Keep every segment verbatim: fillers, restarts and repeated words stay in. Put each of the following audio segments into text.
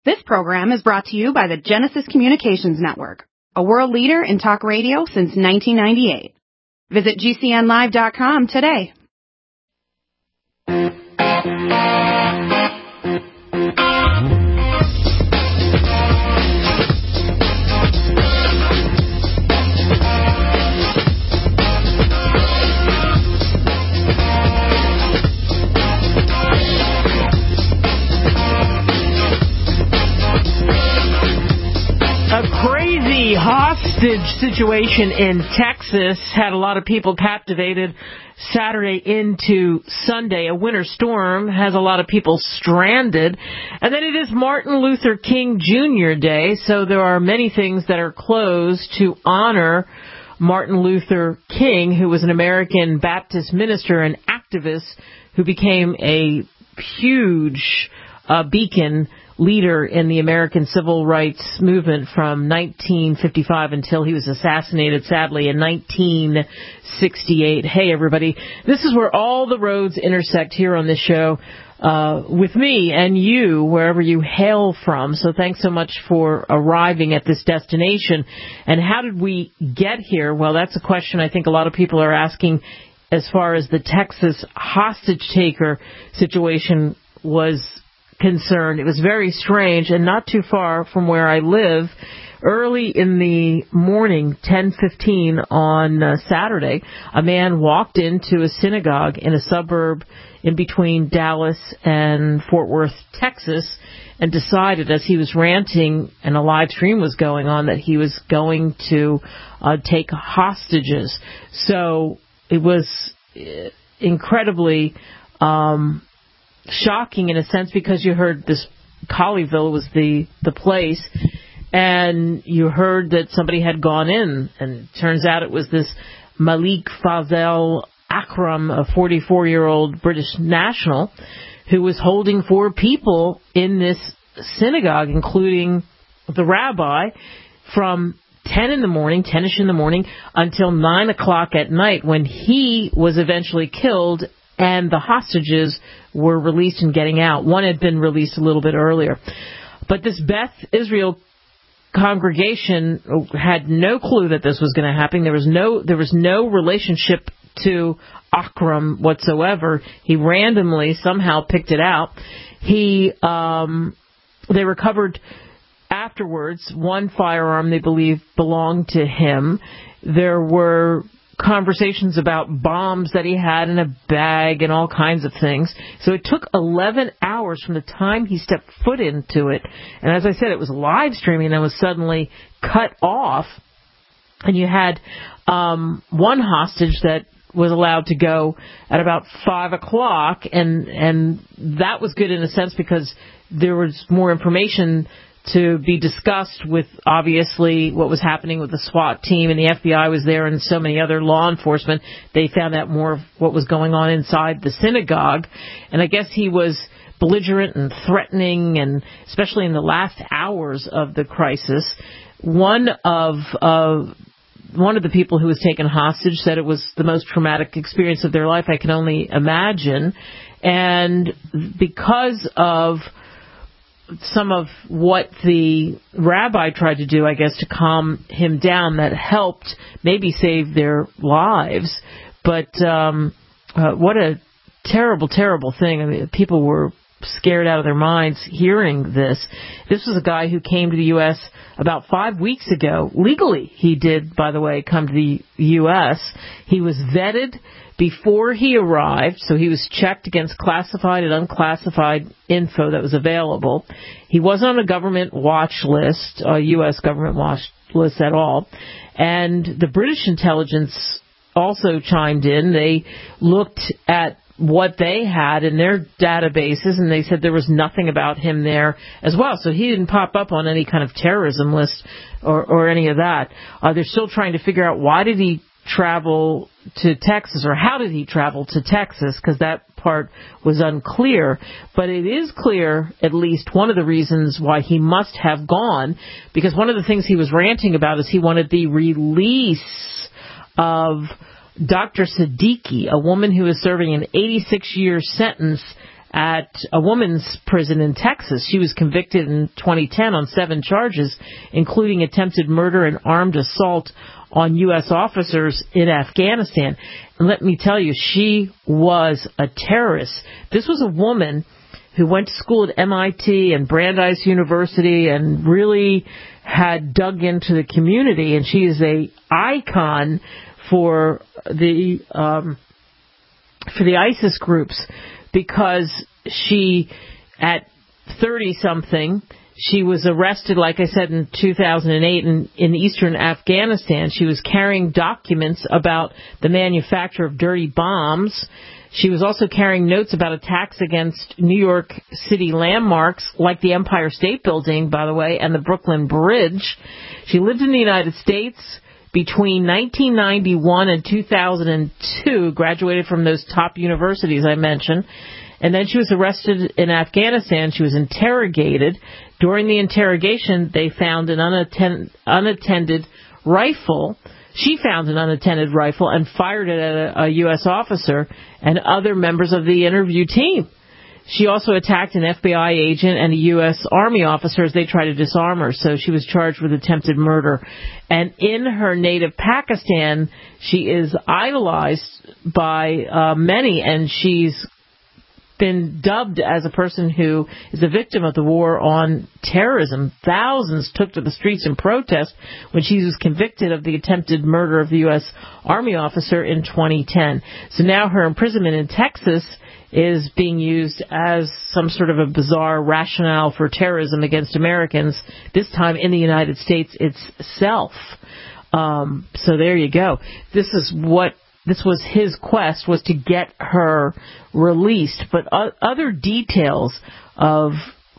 This program is brought to you by the Genesis Communications Network, a world leader in talk radio since nineteen ninety-eight. Visit G C N live dot com today. Crazy hostage situation in Texas had a lot of people captivated Saturday into Sunday. A winter storm has a lot of people stranded. And then it is Martin Luther King Junior Day, so there are many things that are closed to honor Martin Luther King, who was an American Baptist minister and activist who became a huge uh, beacon leader in the American civil rights movement from nineteen fifty-five until he was assassinated, sadly, in nineteen sixty-eight. Hey, everybody. This is where all the roads intersect here on this show uh, with me and you, wherever you hail from. So thanks so much for arriving at this destination. And how did we get here? Well, that's a question I think a lot of people are asking as far as the Texas hostage taker situation was concerned. It was very strange and not too far from where I live. Early in the morning, ten fifteen on uh, Saturday, a man walked into a synagogue in a suburb in between Dallas and Fort Worth, Texas, and decided as he was ranting and a live stream was going on that he was going to uh, take hostages. So it was incredibly um shocking in a sense because you heard this Colleyville was the, the place, and you heard that somebody had gone in, and it turns out it was this Malik Fazel Akram, a forty-four-year-old British national, who was holding four people in this synagogue, including the rabbi, from ten in the morning, ten-ish in the morning, until nine o'clock at night when he was eventually killed and the hostages were released and getting out. One had been released a little bit earlier. But this Beth Israel congregation had no clue that this was going to happen. There was no there was no relationship to Akram whatsoever. He randomly somehow picked it out. He um, they recovered afterwards one firearm they believe belonged to him. There were conversations about bombs that he had in a bag and all kinds of things. So it took eleven hours from the time he stepped foot into it. And as I said, it was live streaming and was suddenly cut off. And you had um, one hostage that was allowed to go at about five o'clock. And, and that was good in a sense because there was more information to be discussed with, obviously, what was happening with the SWAT team, and the F B I was there and so many other law enforcement. They found out more of what was going on inside the synagogue. And I guess he was belligerent and threatening, and especially in the last hours of the crisis. One of uh, one of the people who was taken hostage said it was the most traumatic experience of their life. I can only imagine. And because of some of what the rabbi tried to do, I guess, to calm him down, that helped maybe save their lives. But um, uh, what a terrible, terrible thing. I mean, people were scared out of their minds hearing this. This was a guy who came to the U S about five weeks ago. Legally, he did, by the way, come to the U S. He was vetted before he arrived, so he was checked against classified and unclassified info that was available. He wasn't on a government watch list, a U S government watch list at all. And the British intelligence also chimed in. They looked at what they had in their databases, and they said there was nothing about him there as well. So he didn't pop up on any kind of terrorism list or, or any of that. Uh, they're still trying to figure out why did he travel to Texas, or how did he travel to Texas, because that part was unclear. But it is clear, at least one of the reasons why he must have gone, because one of the things he was ranting about is he wanted the release of Doctor Siddiqui, a woman who is serving an eighty-six year sentence at a women's prison in Texas. She was convicted in twenty ten on seven charges, including attempted murder and armed assault on U S officers in Afghanistan. And let me tell you, she was a terrorist. This was a woman who went to school at M I T and Brandeis University and really had dug into the community, and she is a icon for the um, for the ISIS groups, because she, at thirty-something, she was arrested, like I said, in two thousand eight in, in eastern Afghanistan. She was carrying documents about the manufacture of dirty bombs. She was also carrying notes about attacks against New York City landmarks, like the Empire State Building, by the way, and the Brooklyn Bridge. She lived in the United States between nineteen ninety-one and two thousand two, graduated from those top universities I mentioned, and then she was arrested in Afghanistan. She was interrogated. During the interrogation, they found an unattend- unattended rifle. She found an unattended rifle and fired it at a, a U S officer and other members of the interview team. She also attacked an F B I agent and a U S Army officer as they tried to disarm her, so she was charged with attempted murder. And in her native Pakistan, she is idolized by uh, many, and she's been dubbed as a person who is a victim of the war on terrorism. Thousands took to the streets in protest when she was convicted of the attempted murder of the U S Army officer in twenty ten. So now her imprisonment in Texas is being used as some sort of a bizarre rationale for terrorism against Americans, this time in the United States itself. Um, so there you go. This is what This was his quest, was to get her released. But o- other details of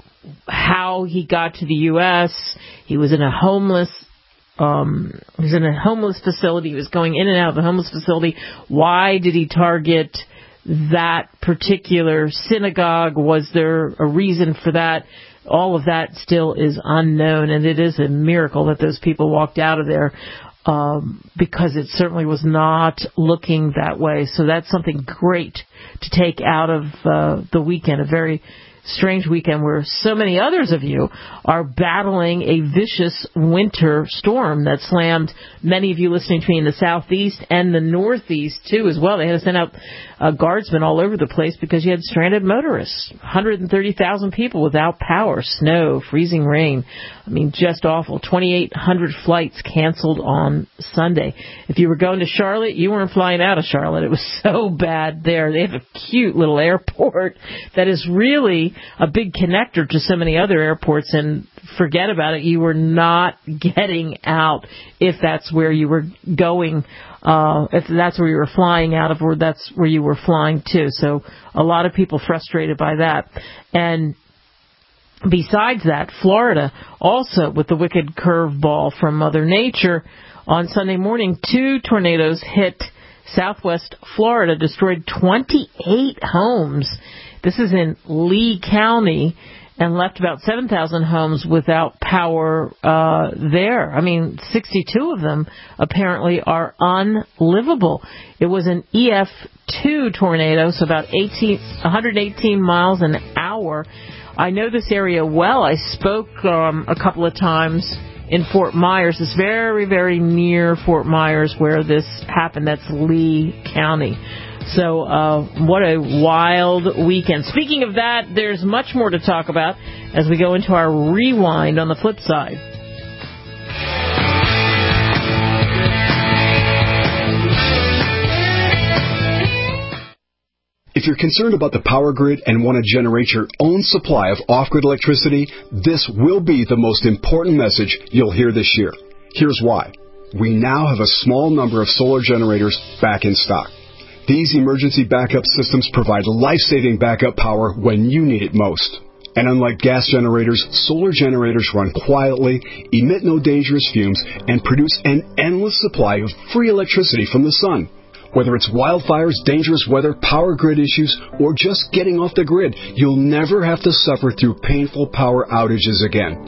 how he got to the U S, he was in a homeless, um, he was in a homeless facility. He was going in and out of the homeless facility. Why did he target that particular synagogue? Was there a reason for that? All of that still is unknown, and it is a miracle that those people walked out of there. Um, because it certainly was not looking that way. So that's something great to take out of uh, the weekend, a very strange weekend where so many others of you are battling a vicious winter storm that slammed many of you listening to me in the southeast and the northeast, too, as well. They had to send out uh, guardsmen all over the place because you had stranded motorists. one hundred thirty thousand people without power, snow, freezing rain. I mean, just awful. twenty-eight hundred flights canceled on Sunday. If you were going to Charlotte, you weren't flying out of Charlotte. It was so bad there. They have a cute little airport that is really a big connector to so many other airports, and forget about it. You were not getting out if that's where you were going, uh, if that's where you were flying out of, or that's where you were flying to. So a lot of people frustrated by that. And besides that, Florida, also with the wicked curveball from Mother Nature, on Sunday morning, two tornadoes hit southwest Florida, destroyed twenty-eight homes. This is in Lee County, and left about seven thousand homes without power uh, there. I mean, sixty-two of them apparently are unlivable. It was an E F two tornado, so about eighteen, one hundred eighteen miles an hour. I know this area well. I spoke um, a couple of times in Fort Myers. It's very, very near Fort Myers where this happened. That's Lee County. So uh, what a wild weekend. Speaking of that, there's much more to talk about as we go into our rewind on the flip side. If you're concerned about the power grid and want to generate your own supply of off-grid electricity, this will be the most important message you'll hear this year. Here's why. We now have a small number of solar generators back in stock. These emergency backup systems provide life-saving backup power when you need it most. And unlike gas generators, solar generators run quietly, emit no dangerous fumes, and produce an endless supply of free electricity from the sun. Whether it's wildfires, dangerous weather, power grid issues, or just getting off the grid, you'll never have to suffer through painful power outages again.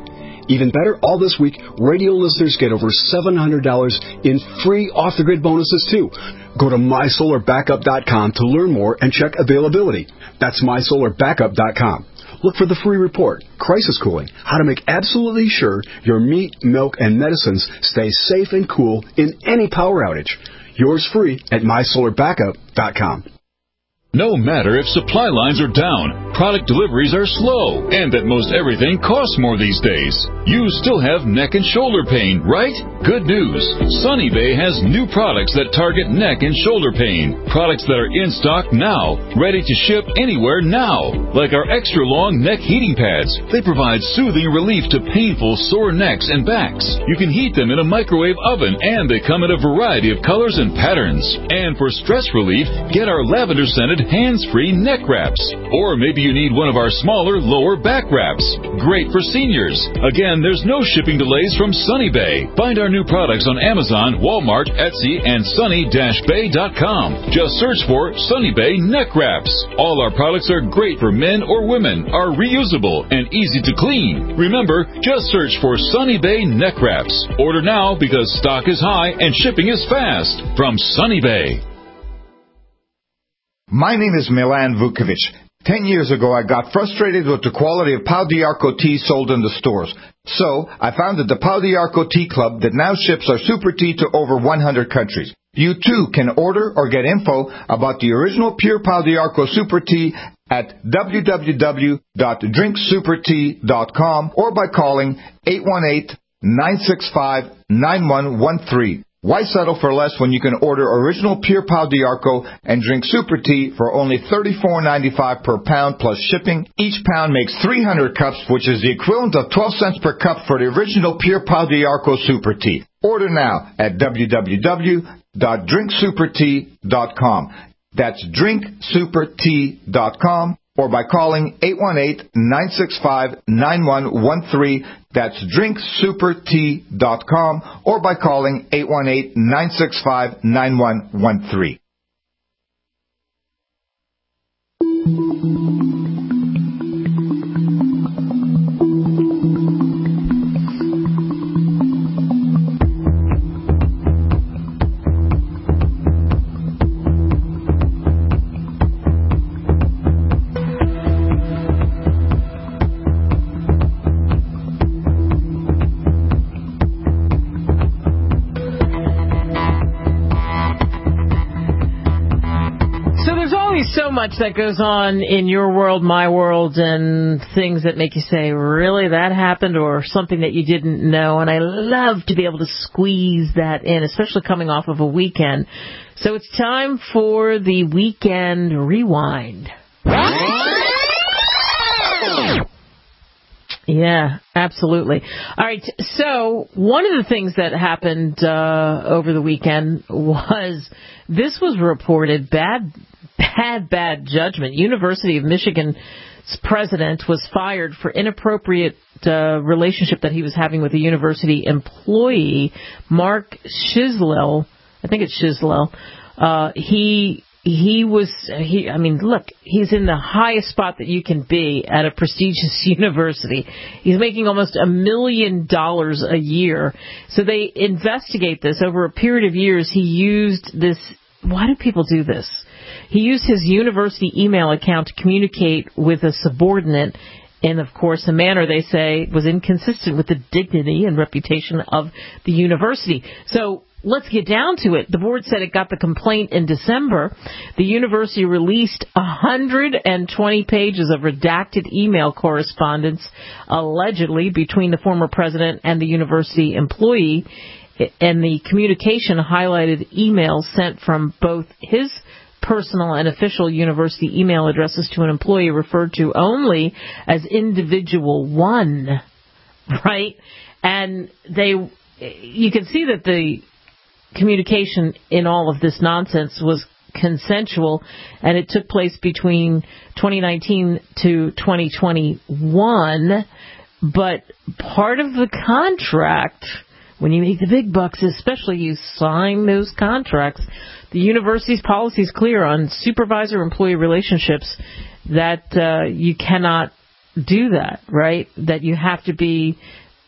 Even better, all this week, radio listeners get over seven hundred dollars in free off-the-grid bonuses, too. Go to my solar backup dot com to learn more and check availability. That's my solar backup dot com. Look for the free report, Crisis Cooling, how to make absolutely sure your meat, milk, and medicines stay safe and cool in any power outage. Yours free at my solar backup dot com. No matter if supply lines are down, product deliveries are slow, and that most everything costs more these days, you still have neck and shoulder pain, right? Good news. Sunny Bay has new products that target neck and shoulder pain. Products that are in stock now, ready to ship anywhere now. Like our extra long neck heating pads. They provide soothing relief to painful sore necks and backs. You can heat them in a microwave oven, and they come in a variety of colors and patterns. And for stress relief, get our lavender scented hands-free neck wraps. Or maybe you need one of our smaller lower back wraps. Great for seniors. Again, there's no shipping delays from Sunny Bay. Find our new products on Amazon, Walmart, Etsy, and sunny dash bay dot com. Just search for Sunny Bay neck wraps. All our products are great for men or women, are reusable, and easy to clean. Remember, just search for Sunny Bay neck wraps. Order now because stock is high and shipping is fast. From Sunny Bay. My name is Milan Vukovic. Ten years ago, I got frustrated with the quality of Pau d'Arco tea sold in the stores. So, I founded the Pau d'Arco Tea Club that now ships our super tea to over one hundred countries. You too can order or get info about the original pure Pau d'Arco super tea at w w w dot drink super tea dot com or by calling eight one eight, nine six five, nine one one three. Why settle for less when you can order original pure Pau d'Arco and drink super tea for only thirty-four ninety-five per pound plus shipping? Each pound makes three hundred cups, which is the equivalent of twelve cents per cup for the original pure Pau d'Arco super tea. Order now at w w w dot drink super tea dot com. That's drink super tea dot com or by calling eight one eight, nine six five, nine one one three. That's drink super tea dot com or by calling eight one eight, nine six five, nine one one three. So much that goes on in your world, my world, and things that make you say, really, that happened, or something that you didn't know. And I love to be able to squeeze that in, especially coming off of a weekend. So it's time for the Weekend Rewind. Yeah, absolutely. All right, so one of the things that happened uh, over the weekend was, this was reported, bad Bad, bad judgment. University of Michigan's president was fired for inappropriate uh, relationship that he was having with a university employee, Mark Shislell. I think it's Shislell. Uh, he he was he. I mean, look, he's in the highest spot that you can be at a prestigious university. He's making almost a million dollars a year. So they investigate this over a period of years. He used this. Why do people do this? He used his university email account to communicate with a subordinate in, of course, a manner they say was inconsistent with the dignity and reputation of the university. So let's get down to it. The board said it got the complaint in December. The university released one hundred twenty pages of redacted email correspondence, allegedly, between the former president and the university employee. And the communication highlighted emails sent from both his personal and official university email addresses to an employee referred to only as individual one, right? And they, you can see that the communication in all of this nonsense was consensual, and it took place between twenty nineteen to twenty twenty-one, but part of the contract, when you make the big bucks, especially, you sign those contracts. The university's policy is clear on supervisor-employee relationships that uh, you cannot do that, right? That you have to be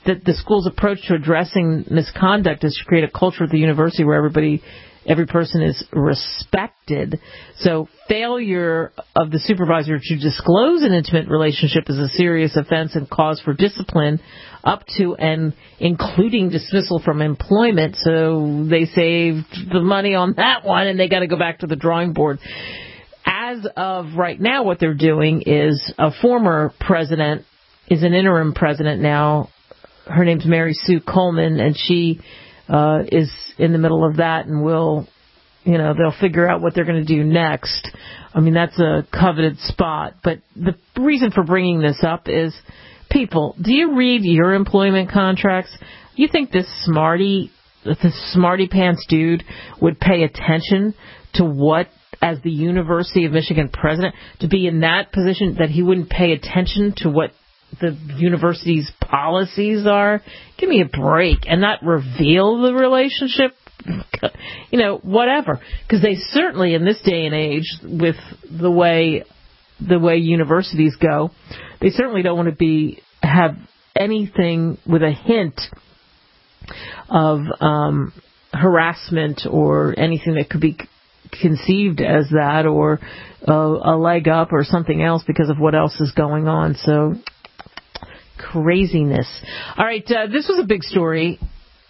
that the school's approach to addressing misconduct is to create a culture at the university where everybody, every person is respected. So failure of the supervisor to disclose an intimate relationship is a serious offense and cause for discipline, up to and including dismissal from employment. So they saved the money on that one, and they got to go back to the drawing board. As of right now, what they're doing is a former president is an interim president now. Her name's Mary Sue Coleman, and she uh, is in the middle of that, and will, you know, they'll figure out what they're going to do next. I mean, that's a coveted spot. But the reason for bringing this up is, people, do you read your employment contracts? You think this smarty, this smarty pants dude would pay attention to what, as the University of Michigan president, to be in that position, that he wouldn't pay attention to what the university's policies are? Give me a break. And not reveal the relationship? You know, whatever. Because they certainly, in this day and age, with the way the way universities go, they certainly don't want to be have anything with a hint of um, harassment or anything that could be conceived as that, or uh, a leg up or something else because of what else is going on. So, craziness. All right, uh, this was a big story.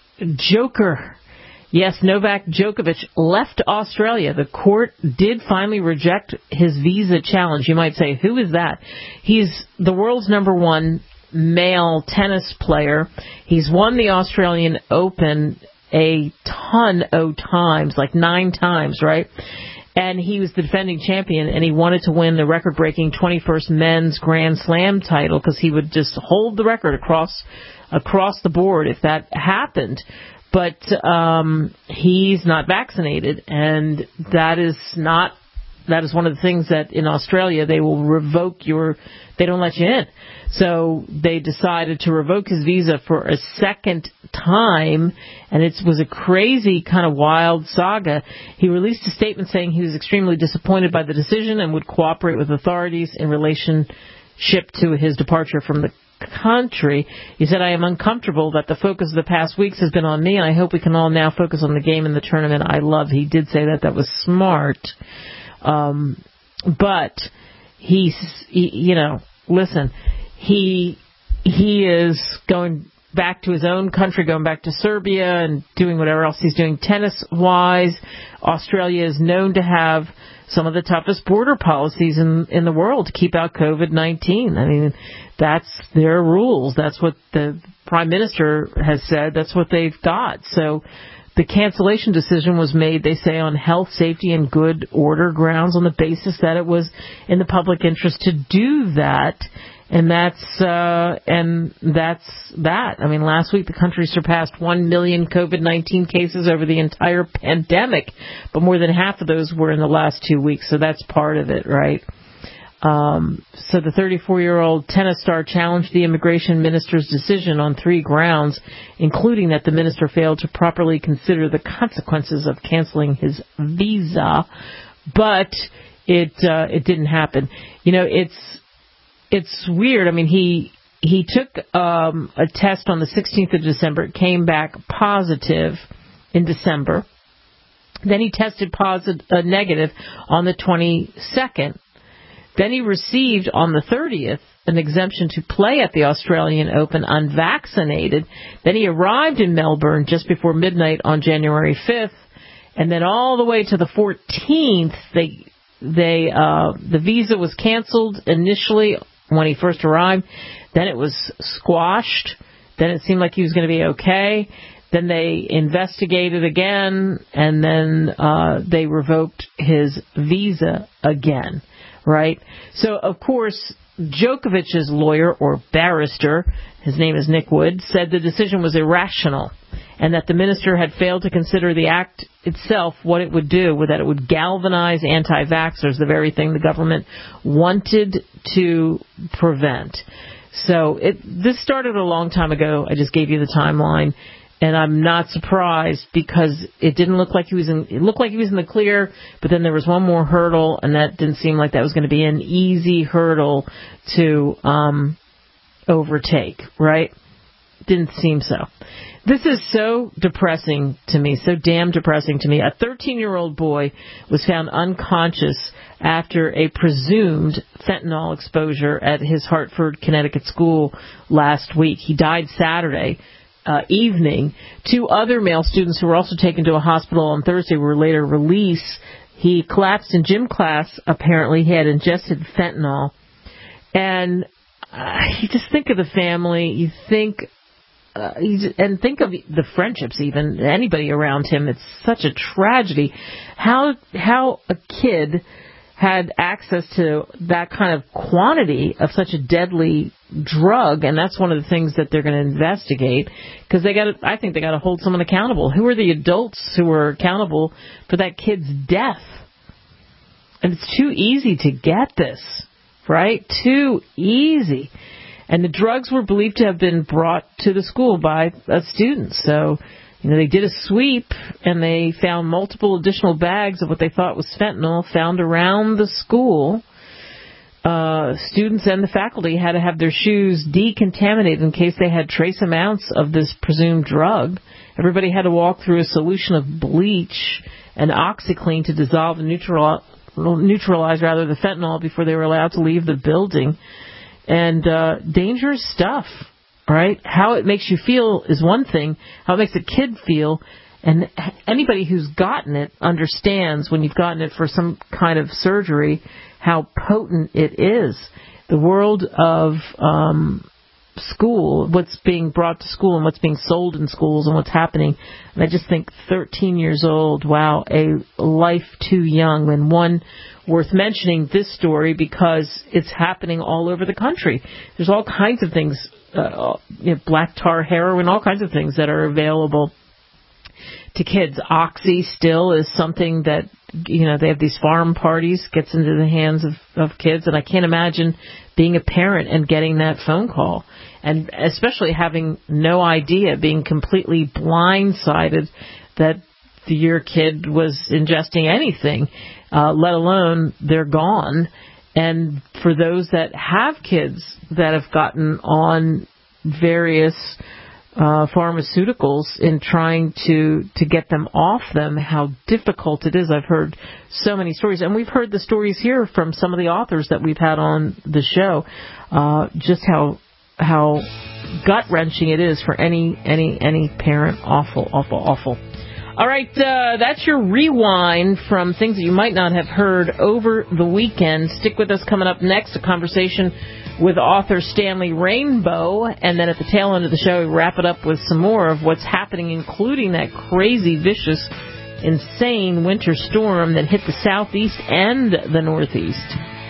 Joker. Yes, Novak Djokovic left Australia. The court did finally reject his visa challenge. You might say, who is that? He's the world's number one male tennis player. He's won the Australian Open a ton of times, like nine times, right? And he was the defending champion, and he wanted to win the record-breaking twenty-first men's Grand Slam title because he would just hold the record across across the board if that happened. But um, he's not vaccinated, and that is not that is one of the things that in Australia they will revoke your. They don't let you in. So they decided to revoke his visa for a second time, and it was a crazy kind of wild saga. He released a statement saying he was extremely disappointed by the decision and would cooperate with authorities in relationship to his departure from the country. He said, I am uncomfortable that the focus of the past weeks has been on me, and I hope we can all now focus on the game and the tournament I love. He did say that. That was smart. Um, but he's, he, you know, listen, he he is going back to his own country, going back to Serbia and doing whatever else he's doing tennis-wise. Australia is known to have some of the toughest border policies in, in the world to keep out covid nineteen. I mean, that's their rules. That's what the Prime Minister has said. That's what they've got. So the cancellation decision was made, they say, on health, safety, and good order grounds on the basis that it was in the public interest to do that. And that's uh, and that's that. I mean, last week the country surpassed one million covid nineteen cases over the entire pandemic, but more than half of those were in the last two weeks. So that's part of it, right? Um, so the thirty-four-year-old tennis star challenged the immigration minister's decision on three grounds, including that the minister failed to properly consider the consequences of canceling his visa. But it uh, it didn't happen. You know, it's it's weird. I mean, he he took um, a test on the sixteenth of December. It came back positive in December. Then he tested positive, uh, negative on the twenty-second. Then he received on the thirtieth an exemption to play at the Australian Open unvaccinated. Then he arrived in Melbourne just before midnight on January fifth, and then all the way to the fourteenth, they they uh, the visa was canceled initially when he first arrived. Then it was squashed. Then it seemed like he was going to be okay. Then they investigated again, and then uh, they revoked his visa again. Right? So, of course, Djokovic's lawyer or barrister, his name is Nick Wood, said the decision was irrational and that the minister had failed to consider the act itself, what it would do, that it would galvanize anti-vaxxers, the very thing the government wanted to prevent. So it, this started a long time ago. I just gave you the timeline. And I'm not surprised because it didn't look like he was in, it looked like he was in the clear, but then there was one more hurdle, and that didn't seem like that was going to be an easy hurdle to um, overtake, right? didn't seem so. This is so depressing to me, so damn depressing to me. A thirteen-year-old boy was found unconscious after a presumed fentanyl exposure at his Hartford, Connecticut school last week. He died Saturday uh, evening. Two other male students who were also taken to a hospital on Thursday were later released. He collapsed in gym class. Apparently, he had ingested fentanyl. And uh, you just think of the family. You think... Uh, and think of the friendships, even anybody around him. It's such a tragedy. How how a kid had access to that kind of quantity of such a deadly drug, and that's one of the things that they're going to investigate, because they got. I think they got to hold someone accountable. Who are the adults who are accountable for that kid's death? And it's too easy to get this, right? Too easy. And the drugs were believed to have been brought to the school by a student. So, you know, they did a sweep and they found multiple additional bags of what they thought was fentanyl found around the school. Uh, students and the faculty had to have their shoes decontaminated in case they had trace amounts of this presumed drug. Everybody had to walk through a solution of bleach and OxyClean to dissolve and neutral, neutralize rather the fentanyl before they were allowed to leave the building. And uh, dangerous stuff, right? How it makes you feel is one thing. How it makes a kid feel, and anybody who's gotten it understands when you've gotten it for some kind of surgery how potent it is. The world of um, school, what's being brought to school and what's being sold in schools and what's happening. And I just think thirteen years old, wow, a life too young. And one worth mentioning, this story, because it's happening all over the country. There's all kinds of things, uh, you know, black tar heroin, all kinds of things that are available to kids. Oxy still is something that, you know, they have these farm parties, gets into the hands of, of kids, and I can't imagine being a parent and getting that phone call, and especially having no idea, being completely blindsided that your kid was ingesting anything, uh, let alone they're gone. And for those that have kids that have gotten on various uh, pharmaceuticals in trying to, to get them off them, how difficult it is. I've heard so many stories, and we've heard the stories here from some of the authors that we've had on the show, uh, just how how gut-wrenching it is for any any any parent. Awful, awful, awful. All right, uh, that's your rewind from things that you might not have heard over the weekend. Stick with us. Coming up next, a conversation with author Stanley Rainbow. And then at the tail end of the show, we wrap it up with some more of what's happening, including that crazy, vicious, insane winter storm that hit the southeast and the northeast.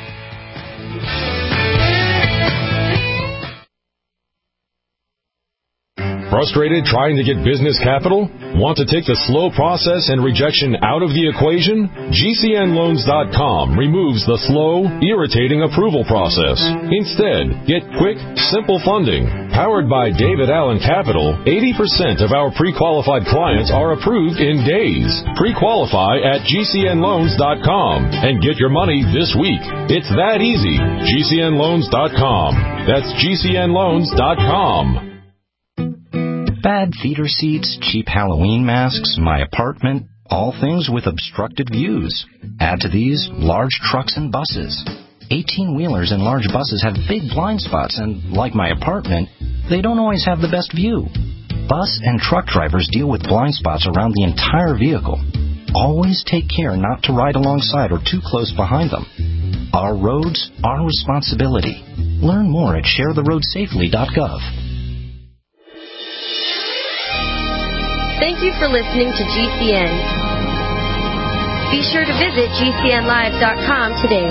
Frustrated trying to get business capital? Want to take the slow process and rejection out of the equation? G C N loans dot com removes the slow, irritating approval process. Instead, get quick, simple funding. Powered by David Allen Capital, eighty percent of our pre-qualified clients are approved in days. Pre-qualify at G C N loans dot com and get your money this week. It's that easy. G C N loans dot com. That's G C N loans dot com. Bad theater seats, cheap Halloween masks, my apartment, all things with obstructed views. Add to these large trucks and buses. eighteen-wheelers and large buses have big blind spots, and like my apartment, they don't always have the best view. Bus and truck drivers deal with blind spots around the entire vehicle. Always take care not to ride alongside or too close behind them. Our roads, our responsibility. Learn more at share the road safely dot gov. Thank you for listening to G C N. Be sure to visit G C N live dot com today.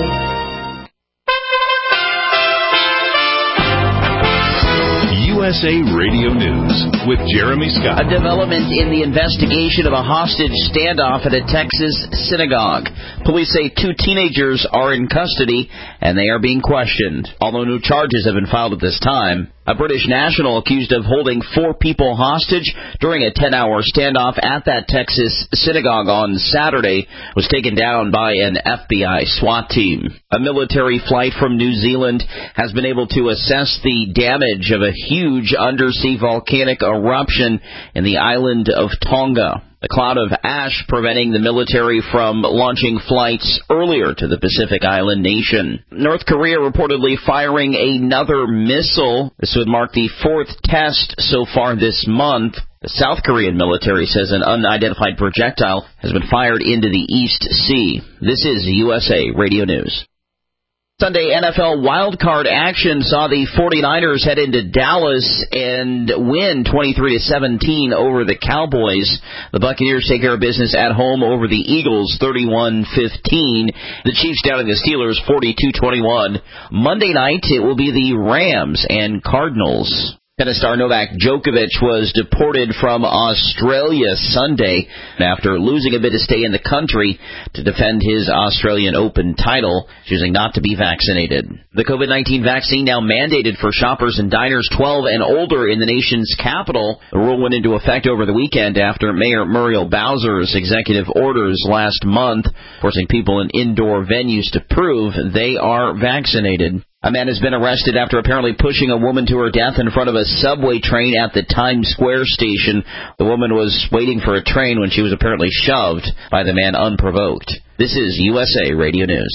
U S A Radio News with Jeremy Scott. A development in the investigation of a hostage standoff at a Texas synagogue. Police say two teenagers are in custody and they are being questioned. Although no charges have been filed at this time, A British national accused of holding four people hostage during a ten-hour standoff at that Texas synagogue on Saturday was taken down by an F B I SWAT team. A military flight from New Zealand has been able to assess the damage of a huge undersea volcanic eruption in the island of Tonga. The cloud of ash preventing the military from launching flights earlier to the Pacific island nation. North Korea reportedly firing another missile. This would mark the fourth test so far this month. The South Korean military says an unidentified projectile has been fired into the East Sea. This is U S A Radio News. Sunday N F L wildcard action saw the 49ers head into Dallas and win twenty-three to seventeen over the Cowboys. The Buccaneers take care of business at home over the Eagles thirty-one fifteen. The Chiefs downing the Steelers forty-two twenty-one. Monday night it will be the Rams and Cardinals. Tennis star Novak Djokovic was deported from Australia Sunday after losing a bid to stay in the country to defend his Australian Open title, choosing not to be vaccinated. The COVID nineteen vaccine now mandated for shoppers and diners twelve and older in the nation's capital. The rule went into effect over the weekend after Mayor Muriel Bowser's executive orders last month, forcing people in indoor venues to prove they are vaccinated. A man has been arrested after apparently pushing a woman to her death in front of a subway train at the Times Square station. The woman was waiting for a train when she was apparently shoved by the man unprovoked. This is U S A Radio News.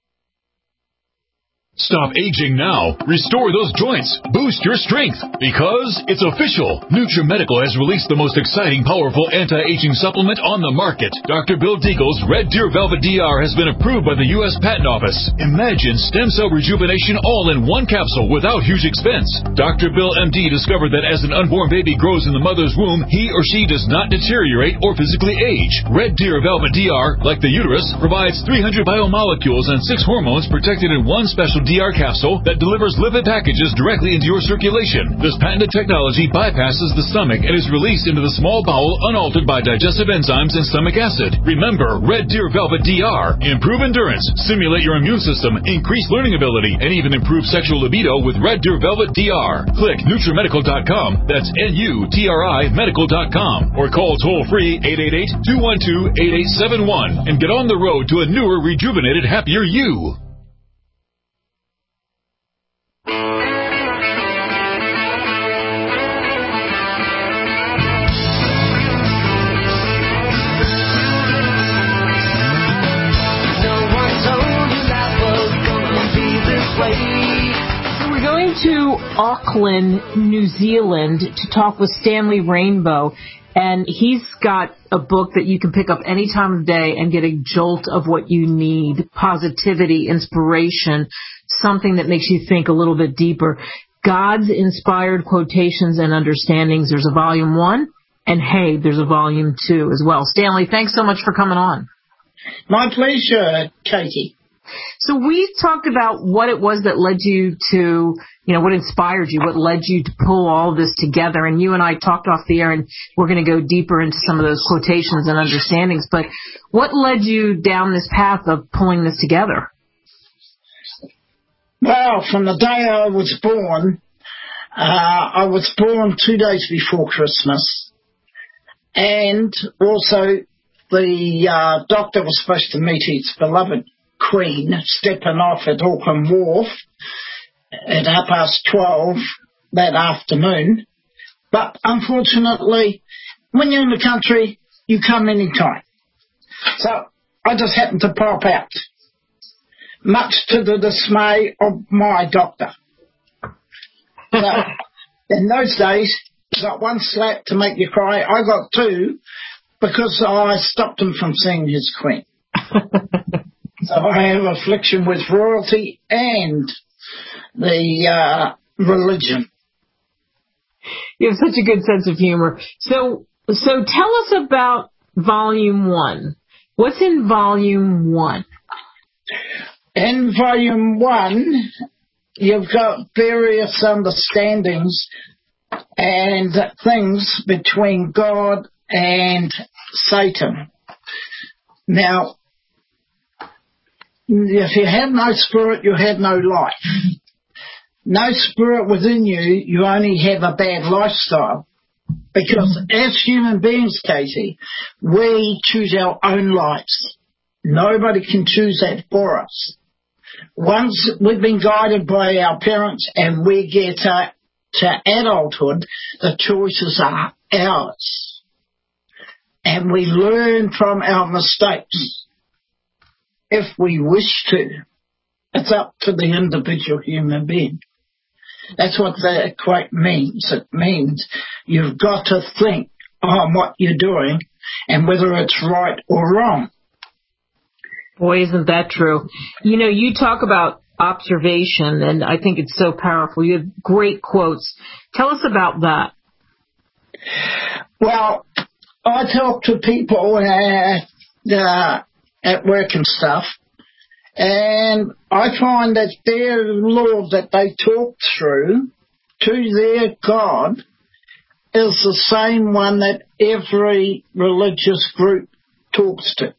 Stop aging now. Restore those joints. Boost your strength. Because it's official. NutriMedical has released the most exciting, powerful anti-aging supplement on the market. Doctor Bill Deagle's Red Deer Velvet D R has been approved by the U S Patent Office. Imagine stem cell rejuvenation all in one capsule without huge expense. Doctor Bill M D discovered that as an unborn baby grows in the mother's womb, he or she does not deteriorate or physically age. Red Deer Velvet D R, like the uterus, provides three hundred biomolecules and six hormones protected in one special D R capsule that delivers lipid packages directly into your circulation. This patented technology bypasses the stomach and is released into the small bowel unaltered by digestive enzymes and stomach acid. Remember, Red Deer Velvet D R. Improve endurance, stimulate your immune system, increase learning ability, and even improve sexual libido with Red Deer Velvet D R. Click NutriMedical dot com, that's N U T R I medical dot com, or call toll-free eight eight eight, two one two, eight eight seven one and get on the road to a newer, rejuvenated, happier you. We're going to Auckland, New Zealand to talk with Stanley Rainbow, and he's got a book that you can pick up any time of day and get a jolt of what you need: positivity, inspiration, something that makes you think a little bit deeper. God's Inspired Quotations and Understandings. There's a volume one, and hey, there's a volume two as well. Stanley, thanks so much for coming on. My pleasure, Katie. So we talked about what it was that led you to, you know, what inspired you, what led you to pull all this together. And you and I talked off the air, and we're going to go deeper into some of those quotations and understandings. But what led you down this path of pulling this together? Well, from the day I was born, uh, I was born two days before Christmas. And also the uh, doctor was supposed to meet his beloved Queen stepping off at Auckland Wharf at half past twelve that afternoon. But unfortunately, when you're in the country, you come any time. So I just happened to pop out, much to the dismay of my doctor. So in those days, you got one slap to make you cry. I got two because I stopped him from seeing his Queen. So I have affliction with royalty and the uh, religion. You have such a good sense of humor. So, so tell us about Volume One. What's in Volume One? In Volume One, you've got various understandings and things between God and Satan. Now, if you have no spirit, you have no life. no spirit within you, you only have a bad lifestyle. Because as human beings, Katie, we choose our own lives. Nobody can choose that for us. Once we've been guided by our parents and we get uh, to adulthood, the choices are ours. And we learn from our mistakes if we wish to. It's up to the individual human being. That's what that quote means. It means you've got to think on what you're doing and whether it's right or wrong. Boy, isn't that true. You know, you talk about observation, and I think it's so powerful. You have great quotes. Tell us about that. Well, I talk to people at, uh, at work and stuff, and I find that their Lord that they talk through to their God is the same one that every religious group talks to.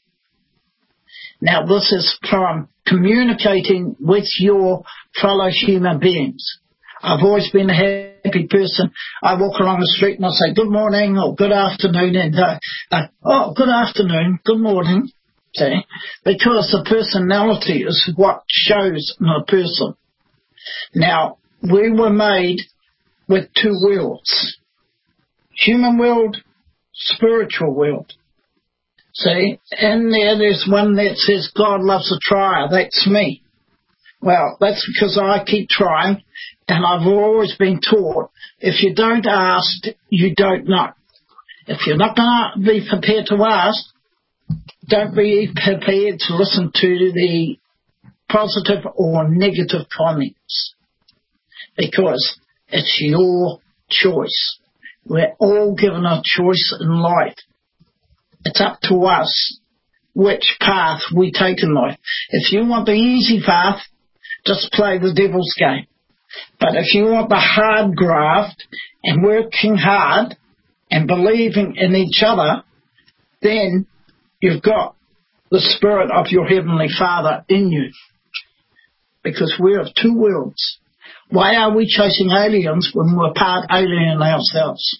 Now, this is from communicating with your fellow human beings. I've always been a happy person. I walk along the street and I say good morning or good afternoon, and uh, uh, oh, good afternoon, good morning. See? Because the personality is what shows in a person. Now, we were made with two worlds. Human world, spiritual world. See? In there, there's one that says God loves a trier. That's me. Well, that's because I keep trying, and I've always been taught, if you don't ask, you don't know. If you're not going to be prepared to ask, don't be prepared to listen to the positive or negative comments, because it's your choice. We're all given a choice in life. It's up to us which path we take in life. If you want the easy path, just play the devil's game. But if you want the hard graft and working hard and believing in each other, then you've got the spirit of your Heavenly Father in you. Because we're of two worlds. Why are we chasing aliens when we're part alien ourselves?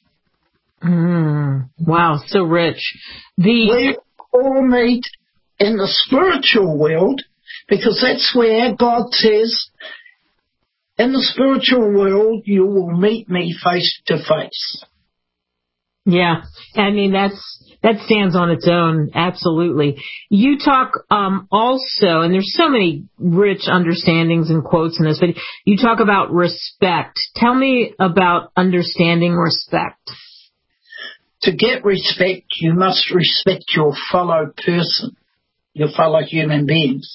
Mm, wow, so rich. The We all meet in the spiritual world, because that's where God says, in the spiritual world, you will meet me face to face. Yeah, I mean, that's that stands on its own, absolutely. You talk um, also, and there's so many rich understandings and quotes in this, but you talk about respect. Tell me about understanding respect. To get respect, you must respect your fellow person, your fellow human beings.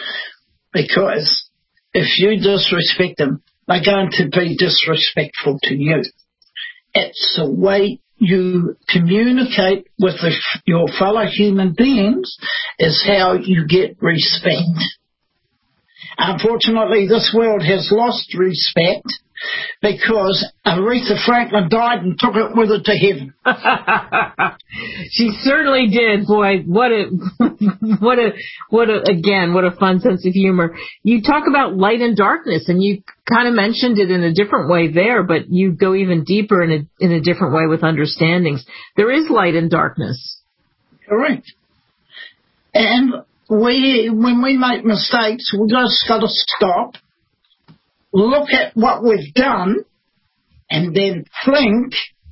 Because if you disrespect them, they're going to be disrespectful to you. It's the way you communicate with the, your fellow human beings is how you get respect. Unfortunately, this world has lost respect because Aretha Franklin died and took it with her to heaven. She certainly did. Boy, what a, what a, what a, again, what a fun sense of humor. You talk about light and darkness, and you kind of mentioned it in a different way there, but you go even deeper in a, in a different way with understandings. There is light and darkness. Correct. And we, when we make mistakes, we just got to stop, look at what we've done, and then think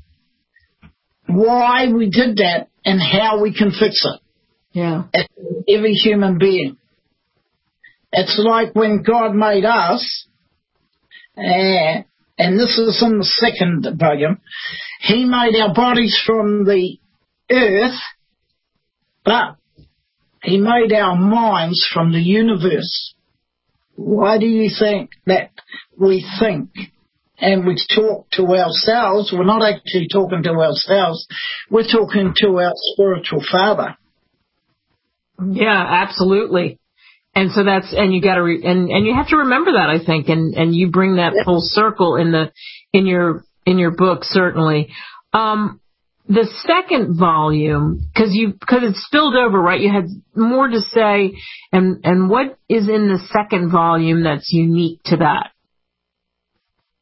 why we did that and how we can fix it. Yeah. As every human being. It's like when God made us, uh, and this is in the second volume, He made our bodies from the earth, but He made our minds from the universe. Why do you think that we think and we talk to ourselves? We're not actually talking to ourselves. We're talking to our spiritual Father. Yeah, absolutely. And so that's, and you got to, re, and and you have to remember that, I think, and and you bring that full circle in the in your in your book, certainly. Um, the second volume, because you because it spilled over, right? You had more to say, and and what is in the second volume that's unique to that?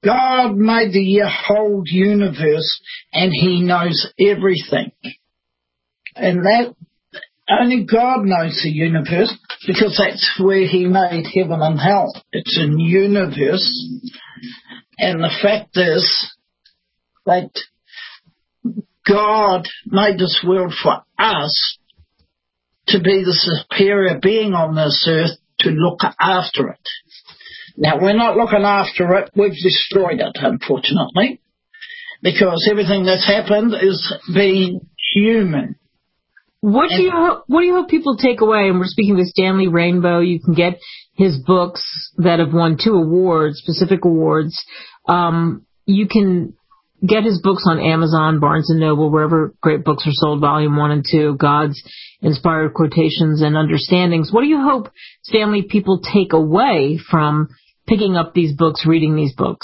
God made the whole universe, and he knows everything. And that, only God knows the universe, because that's where he made heaven and hell. It's a universe. And the fact is that God made this world for us to be the superior being on this earth, to look after it. Now, we're not looking after it. We've destroyed it, unfortunately, because everything that's happened is being human. What do you ho- what do you hope people take away? And we're speaking with Stanley Rainbow. You can get his books that have won two awards, Pacific Awards. Um, you can get his books on Amazon, Barnes and Noble, wherever great books are sold, volume one and two, God's Inspired Quotations and Understandings. What do you hope, Stanley, people take away from picking up these books, reading these books?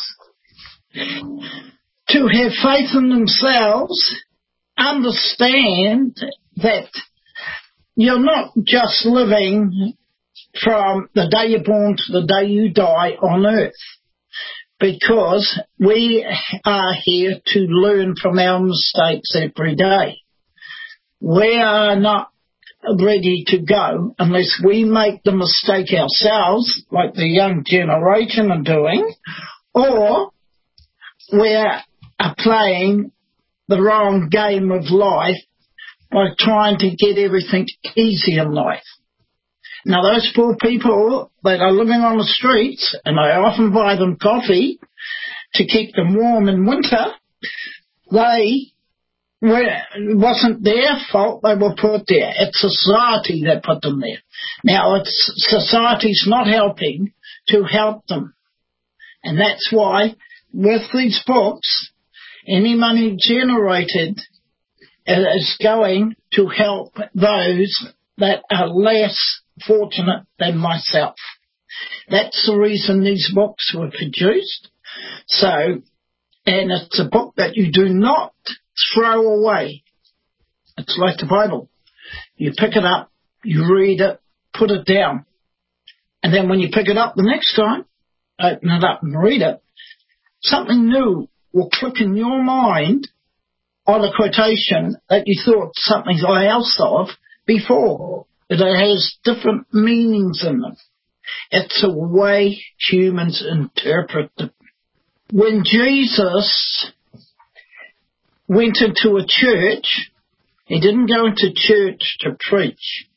To have faith in themselves, understand that you're not just living from the day you're born to the day you die on earth, because we are here to learn from our mistakes every day. We are not ready to go unless we make the mistake ourselves, like the young generation are doing, or we're playing the wrong game of life by trying to get everything easy in life. Now, those poor people that are living on the streets, and I often buy them coffee to keep them warm in winter, they were, it wasn't their fault they were put there. It's society that put them there. Now, it's society's not helping to help them. And that's why, with these books, any money generated is going to help those that are less fortunate than myself. That's the reason these books were produced. So, and it's a book that you do not throw away. It's like the Bible. You pick it up, you read it, put it down. And then when you pick it up the next time, open it up and read it, something new will click in your mind on a quotation that you thought something else of before. But it has different meanings in them. It's the way humans interpret them. When Jesus went into a church, he didn't go into church to preach.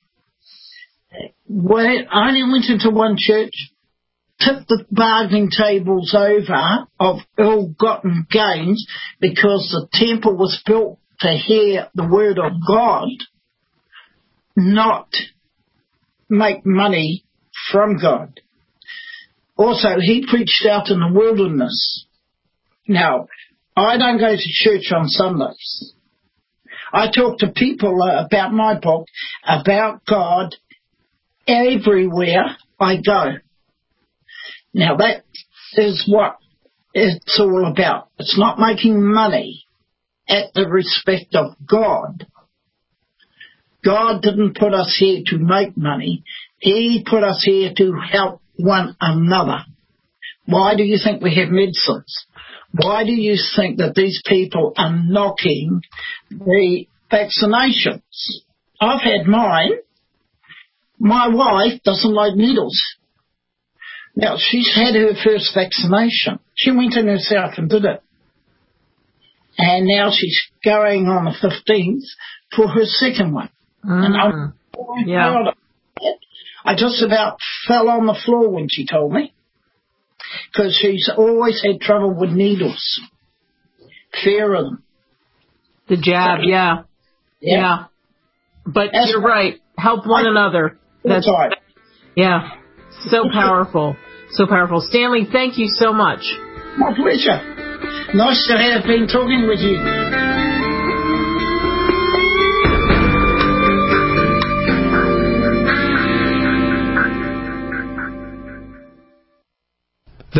When I only went into one church, tipped the bargaining tables over of ill-gotten gains, because the temple was built to hear the word of God, not make money from God. Also, he preached out in the wilderness. Now, I don't go to church on Sundays. I talk to people about my book, about God, everywhere I go. Now, that is what it's all about. It's not making money at the respect of God. God didn't put us here to make money. He put us here to help one another. Why do you think we have medicines? Why do you think that these people are knocking the vaccinations? I've had mine. My wife doesn't like needles. Now, she's had her first vaccination. She went in herself and did it. And now she's going on the fifteenth for her second one. Mm. And I'm yeah. proud of it. I just about fell on the floor when she told me, because she's always had trouble with needles. Fear of them. The jab, so, yeah. yeah. Yeah. But That's you're right. Help one I, another. That's right. Yeah. So powerful. So powerful. Stanley, thank you so much. My pleasure. Nice to have been talking with you.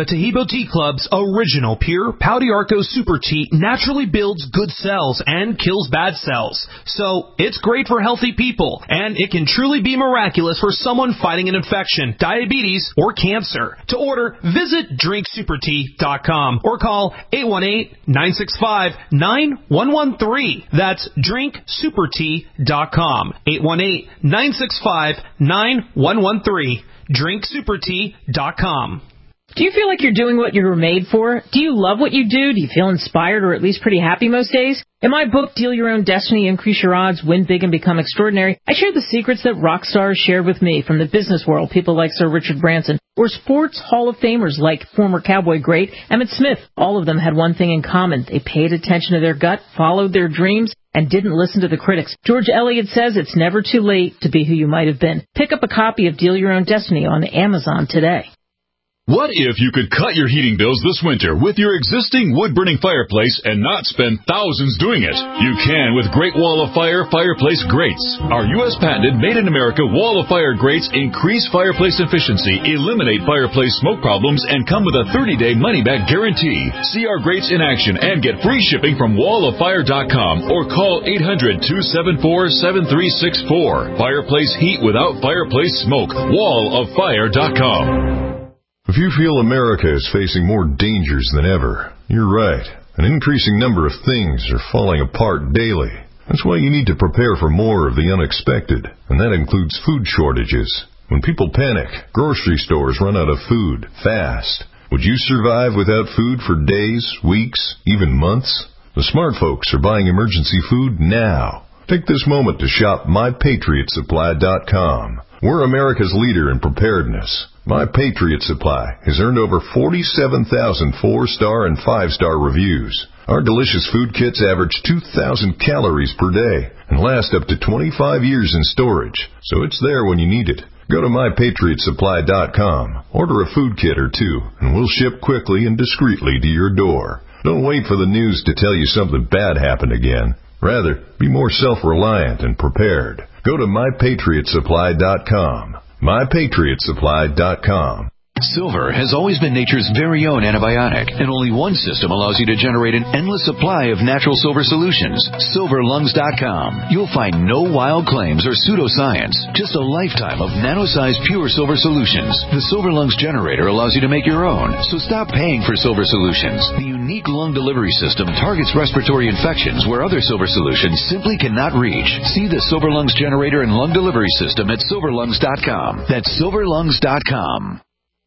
The Tahibo Tea Club's original pure Pau d'Arco Super Tea naturally builds good cells and kills bad cells. So it's great for healthy people, and it can truly be miraculous for someone fighting an infection, diabetes, or cancer. To order, visit drink super tea dot com or call eight one eight, nine six five, nine one one three. That's drink super tea dot com. eight one eight, nine six five, nine one one three. drink super tea dot com. Do you feel like you're doing what you were made for? Do you love what you do? Do you feel inspired or at least pretty happy most days? In my book, Deal Your Own Destiny, Increase Your Odds, Win Big and Become Extraordinary, I share the secrets that rock stars shared with me from the business world, people like Sir Richard Branson, or sports Hall of Famers like former Cowboy great Emmitt Smith. All of them had one thing in common. They paid attention to their gut, followed their dreams, and didn't listen to the critics. George Eliot says it's never too late to be who you might have been. Pick up a copy of Deal Your Own Destiny on Amazon today. What if you could cut your heating bills this winter with your existing wood-burning fireplace and not spend thousands doing it? You can with Great Wall of Fire Fireplace Grates. Our U S patented made-in-America Wall of Fire grates increase fireplace efficiency, eliminate fireplace smoke problems, and come with a thirty-day money-back guarantee. See our grates in action and get free shipping from wall of fire dot com or call eight hundred, two seven four, seven three six four. Fireplace heat without fireplace smoke. wall of fire dot com. If you feel America is facing more dangers than ever, you're right. An increasing number of things are falling apart daily. That's why you need to prepare for more of the unexpected, and that includes food shortages. When people panic, grocery stores run out of food fast. Would you survive without food for days, weeks, even months? The smart folks are buying emergency food now. Take this moment to shop my patriot supply dot com. We're America's leader in preparedness. My Patriot Supply has earned over forty-seven thousand four-star and five-star reviews. Our delicious food kits average two thousand calories per day and last up to twenty-five years in storage, so it's there when you need it. Go to my patriot supply dot com, order a food kit or two, and we'll ship quickly and discreetly to your door. Don't wait for the news to tell you something bad happened again. Rather, be more self-reliant and prepared. Go to my patriot supply dot com. my patriot supply dot com. Silver has always been nature's very own antibiotic, and only one system allows you to generate an endless supply of natural silver solutions. silver lungs dot com. You'll find no wild claims or pseudoscience, just a lifetime of nano-sized pure silver solutions. The Silver Lungs generator allows you to make your own, so stop paying for silver solutions. The unique lung delivery system targets respiratory infections where other silver solutions simply cannot reach. See the Silver Lungs generator and lung delivery system at silver lungs dot com. That's silver lungs dot com.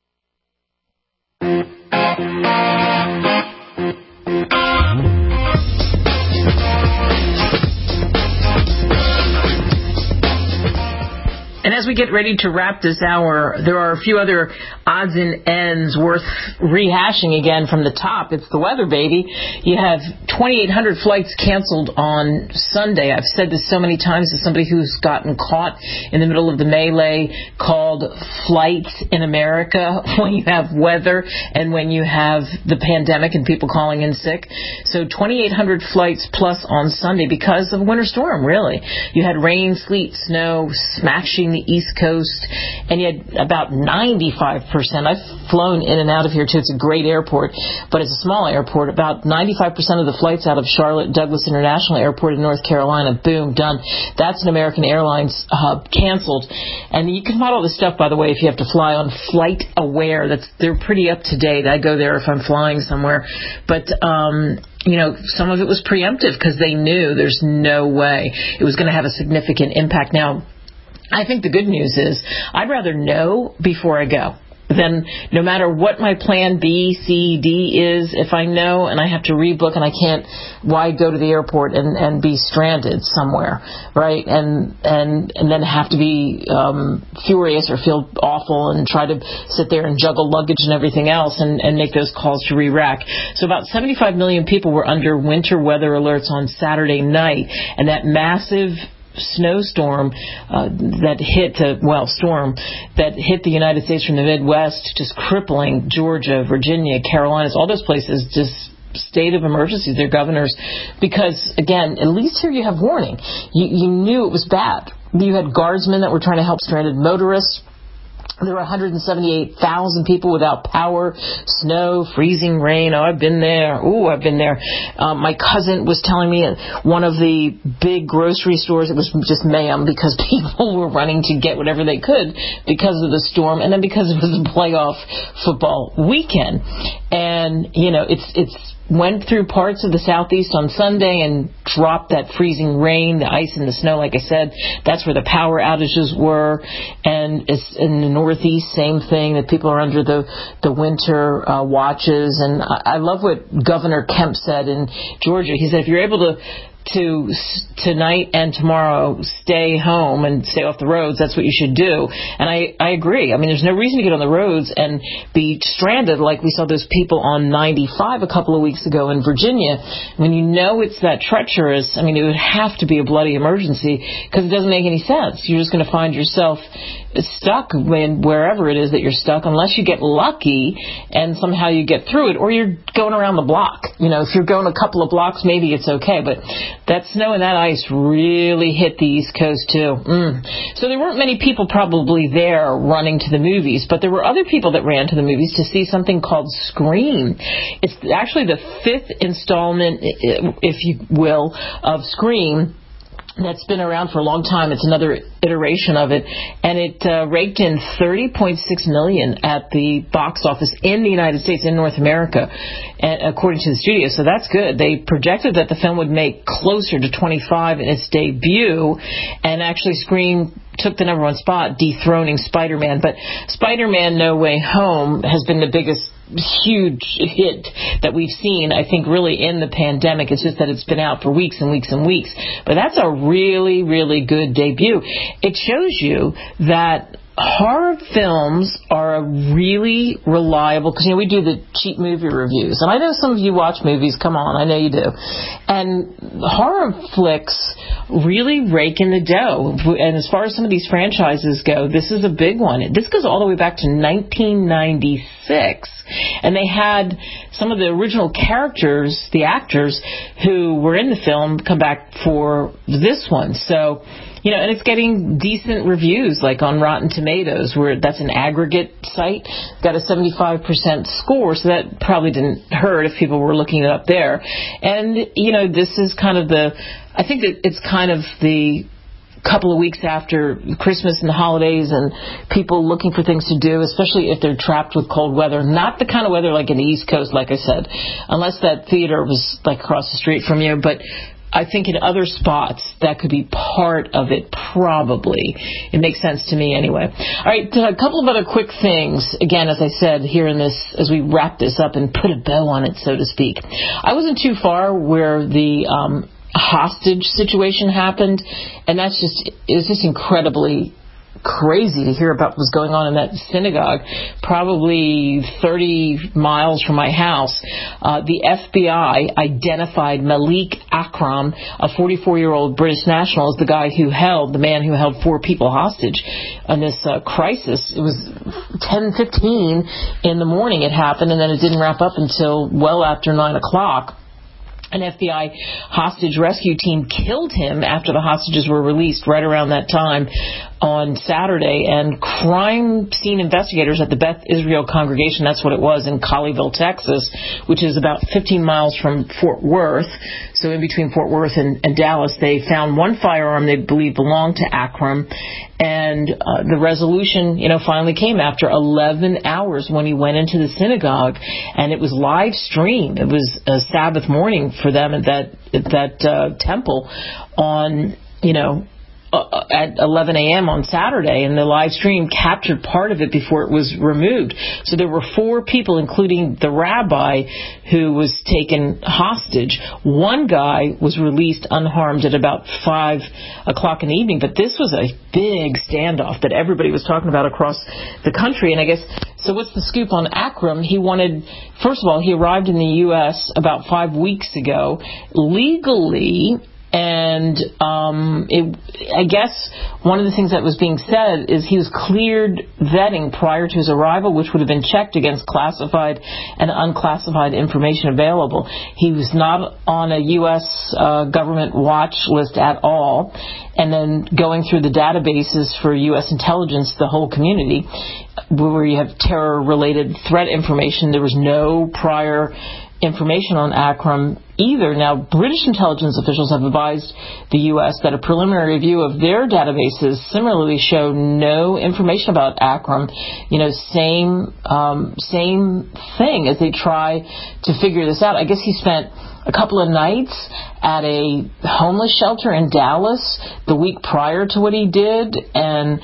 And as we get ready to wrap this hour, there are a few other odds and ends worth rehashing again from the top. It's the weather, baby. You have twenty-eight hundred flights canceled on Sunday. I've said this so many times as somebody who's gotten caught in the middle of the melee called Flights in America when you have weather and when you have the pandemic and people calling in sick. So twenty-eight hundred flights plus on Sunday because of a winter storm, really. You had rain, sleet, snow smashing the East Coast, and you had about ninety-five percent. I've flown in and out of here, too. It's a great airport, but it's a small airport. About ninety-five percent of the flights out of Charlotte Douglas International Airport in North Carolina, boom, done. That's an American Airlines hub, canceled. And you can find all this stuff, by the way, if you have to fly on Flight Aware. That's they're pretty up to date. I go there if I'm flying somewhere. But, um... you know, some of it was preemptive because they knew there's no way it was going to have a significant impact. Now, I think the good news is I'd rather know before I go. Then no matter what my plan B, C, D is, if I know and I have to rebook and I can't, why go to the airport and, and be stranded somewhere, right? And and and then have to be um, furious or feel awful and try to sit there and juggle luggage and everything else and, and make those calls to re-rack. So about seventy-five million people were under winter weather alerts on Saturday night, and that massive snowstorm uh, that hit, uh, well, storm that hit the United States from the Midwest, just crippling Georgia, Virginia, Carolinas, all those places, just state of emergencies, their governors, because, again, at least here you have warning. You, you knew it was bad. You had guardsmen that were trying to help stranded motorists. There were one hundred seventy-eight thousand people without power, snow, freezing rain. Oh, I've been there. Ooh, I've been there. Um, my cousin was telling me at one of the big grocery stores, it was just mayhem because people were running to get whatever they could because of the storm, and then because it was a playoff football weekend. And, you know, it's it's went through parts of the southeast on Sunday and dropped that freezing rain, the ice and the snow, like I said. That's where the power outages were. And it's in the northeast, same thing, that people are under the, the winter uh, watches. And I, I love what Governor Kemp said in Georgia. He said, if you're able to to tonight and tomorrow stay home and stay off the roads, that's what you should do. And I, I agree. I mean, there's no reason to get on the roads and be stranded like we saw those people on ninety-five a couple of weeks ago in Virginia. When you know it's that treacherous, I mean, it would have to be a bloody emergency because it doesn't make any sense. You're just going to find yourself stuck when wherever it is that you're stuck, unless you get lucky and somehow you get through it, or you're going around the block. You know, if you're going a couple of blocks, maybe it's okay, but that snow and that ice really hit the East Coast too. Mm. So there weren't many people probably there running to the movies, but there were other people that ran to the movies to see something called Scream. It's actually the fifth installment, if you will, of Scream. That's been around for a long time. It's another iteration of it, and it uh, raked in thirty point six million dollars at the box office in the United States, in North America, and according to the studio. So that's good. They projected that the film would make closer to twenty-five in its debut, and actually Scream took the number one spot, dethroning Spider-Man. But Spider-Man No Way Home has been the biggest huge hit that we've seen, I think, really in the pandemic. It's just that it's been out for weeks and weeks and weeks. But that's a really, really good debut. It shows you that horror films are a really reliable, because, you know, we do the cheap movie reviews, and I know some of you watch movies, come on, I know you do, and horror flicks really rake in the dough. And as far as some of these franchises go, this is a big one. This goes all the way back to nineteen ninety-six, and they had some of the original characters, the actors who were in the film, come back for this one. So, you know, and it's getting decent reviews, like on Rotten Tomatoes, where that's an aggregate site, got a seventy-five percent score, so that probably didn't hurt if people were looking it up there. And, you know, this is kind of the, I think that it's kind of the couple of weeks after Christmas and the holidays, and people looking for things to do, especially if they're trapped with cold weather. Not the kind of weather like in the East Coast, like I said, unless that theater was like across the street from you, but I think in other spots, that could be part of it, probably. It makes sense to me anyway. All right, a couple of other quick things. Again, as I said, here in this, as we wrap this up and put a bow on it, so to speak. I wasn't too far where the um, hostage situation happened, and that's just, it was just incredibly crazy to hear about what was going on in that synagogue, probably thirty miles from my house. Uh, the F B I identified Malik Akram, a forty-four-year-old British national, as the guy who held, the man who held four people hostage on this uh, crisis. It was ten fifteen in the morning it happened, and then it didn't wrap up until well after nine o'clock. An F B I hostage rescue team killed him after the hostages were released right around that time on Saturday. And crime scene investigators at the Beth Israel congregation, that's what it was, in Colleyville, Texas, which is about fifteen miles from Fort Worth, so in between Fort Worth and, and Dallas, they found one firearm they believe belonged to Akram. And uh, the resolution, you know, finally came after eleven hours when he went into the synagogue, and it was live streamed. It was a Sabbath morning for them at that at that uh, temple on, you know, uh, at eleven a.m. on Saturday, and the live stream captured part of it before it was removed. So there were four people, including the rabbi, who was taken hostage. One guy was released unharmed at about five o'clock in the evening, but this was a big standoff that everybody was talking about across the country. And I guess, so what's the scoop on Akram? He wanted, first of all, he arrived in the U S about five weeks ago, legally And um, it, I guess one of the things that was being said is he was cleared vetting prior to his arrival, which would have been checked against classified and unclassified information available. He was not on a U S uh, government watch list at all. And then going through the databases for U S intelligence, the whole community, where you have terror-related threat information, there was no prior information on Akram either. Now, British intelligence officials have advised the U S that a preliminary review of their databases similarly show no information about Akram. You know, same um, same thing as they try to figure this out. I guess he spent a couple of nights at a homeless shelter in Dallas the week prior to what he did, and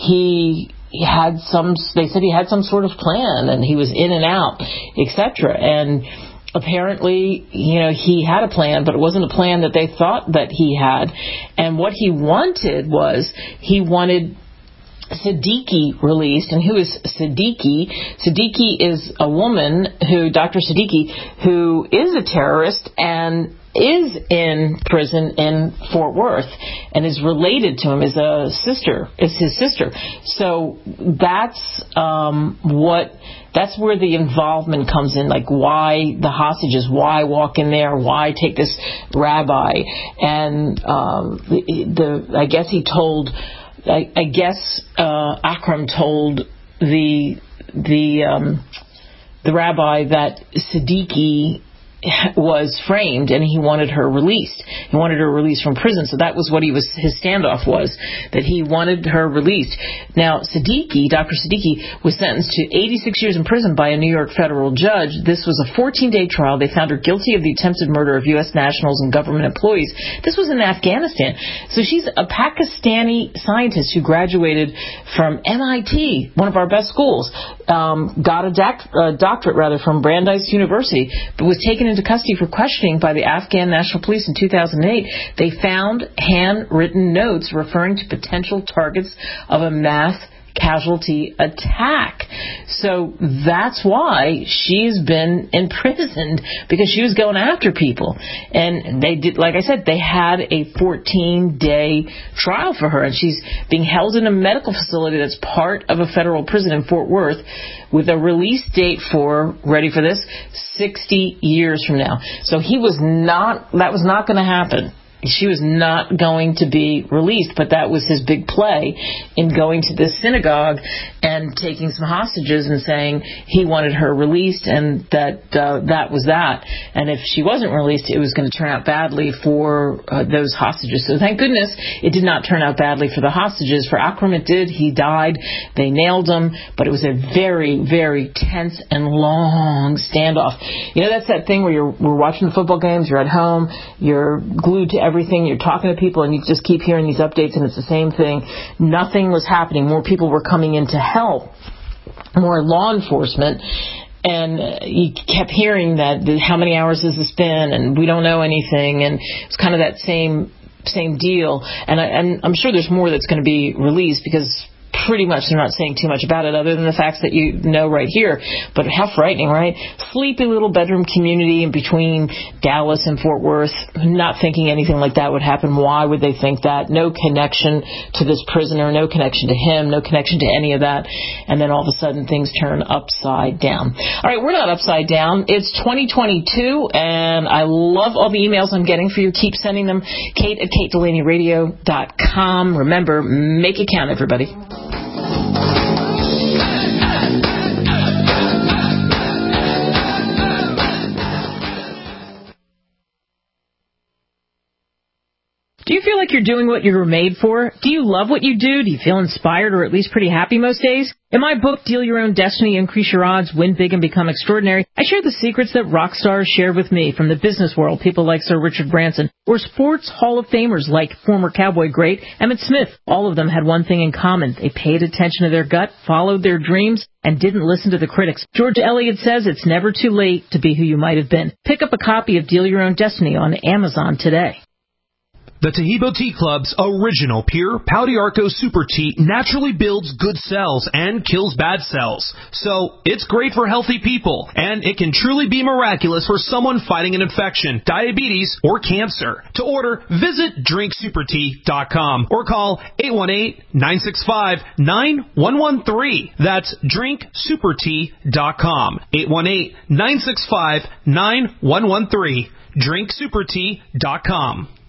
he he had some, they said he had some sort of plan, and he was in and out, et cetera. And apparently, you know, he had a plan, but it wasn't a plan that they thought that he had. And what he wanted was, he wanted Siddiqui released. And who is Siddiqui? Siddiqui is a woman who, Doctor Siddiqui, who is a terrorist and is in prison in Fort Worth and is related to him, is a sister, is his sister. So that's um, what, that's where the involvement comes in, like why the hostages, why walk in there, why take this rabbi. And um, the, the I guess he told, I, I guess uh, Akram told the the um, the rabbi that Siddiqui was framed and he wanted her released. He wanted her released from prison. So that was what he was, his standoff was, that he wanted her released. Now, Siddiqui, Doctor Siddiqui, was sentenced to eighty-six years in prison by a New York federal judge. This was a fourteen-day trial. They found her guilty of the attempted murder of U S nationals and government employees. This was in Afghanistan. So she's a Pakistani scientist who graduated from M I T, one of our best schools, um, got a doc- uh, doctorate rather from Brandeis University, but was taken into custody for questioning by the Afghan National Police in two thousand eight. They found handwritten notes referring to potential targets of a mass casualty attack. So that's why she's been imprisoned, because she was going after people. And they did, like I said, they had a fourteen-day trial for her, and she's being held in a medical facility that's part of a federal prison in Fort Worth with a release date for, ready for this, sixty years from now. So he was not, that was not going to happen. She was not going to be released, but that was his big play in going to this synagogue and taking some hostages and saying he wanted her released, and that uh, that was that. And if she wasn't released, it was going to turn out badly for uh, those hostages. So thank goodness it did not turn out badly for the hostages. For Akram, it did. He died. They nailed him, but it was a very, very tense and long standoff. You know, that's that thing where you're we're watching the football games, you're at home, you're glued to everything, you're talking to people, and you just keep hearing these updates, and it's the same thing. Nothing was happening. More people were coming in to help, more law enforcement, and you kept hearing that, how many hours has this been, and we don't know anything, and it's kind of that same same deal. And, I, and I'm sure there's more that's going to be released, because pretty much they're not saying too much about it other than the facts that you know right here. But how frightening, right? Sleepy little bedroom community in between Dallas and Fort Worth, not thinking anything like that would happen. Why would they think that? No connection to this prisoner, no connection to him, no connection to any of that. And then all of a sudden things turn upside down. All right, we're not upside down. It's twenty twenty-two, and I love all the emails I'm getting for you. Keep sending them. Kate at Kate Delaney Radio dot com. Remember, make it count, everybody. Do you feel like you're doing what you were made for? Do you love what you do? Do you feel inspired or at least pretty happy most days? In my book, Deal Your Own Destiny, Increase Your Odds, Win Big and Become Extraordinary, I share the secrets that rock stars shared with me from the business world, people like Sir Richard Branson, or sports Hall of Famers like former Cowboy great Emmitt Smith. All of them had one thing in common. They paid attention to their gut, followed their dreams, and didn't listen to the critics. George Eliot says it's never too late to be who you might have been. Pick up a copy of Deal Your Own Destiny on Amazon today. The Taheebo Tea Club's original pure Pau d'Arco Super Tea naturally builds good cells and kills bad cells. So it's great for healthy people, and it can truly be miraculous for someone fighting an infection, diabetes, or cancer. To order, visit drink super tea dot com or call eight one eight, nine six five, nine one one three. That's drink super tea dot com. eight one eight, nine six five, nine one one three. drink super tea dot com.